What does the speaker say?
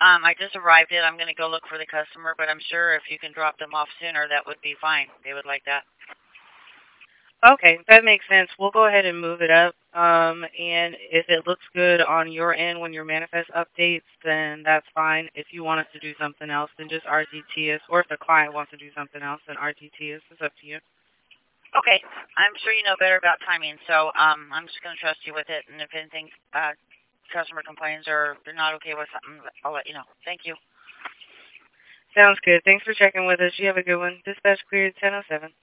I just arrived it. I'm going to go look for the customer, but I'm sure if you can drop them off sooner, that would be fine. They would like that. Okay, that makes sense. We'll go ahead and move it up. And if it looks good on your end when your manifest updates, then that's fine. If you want us to do something else, then just RTT us. Or if the client wants to do something else, then RTT us. It's up to you. Okay, I'm sure you know better about timing, so I'm just going to trust you with it. And if anything, customer complains or they're not okay with something, I'll let you know. Thank you. Sounds good. Thanks for checking with us. You have a good one. Dispatch cleared 1007.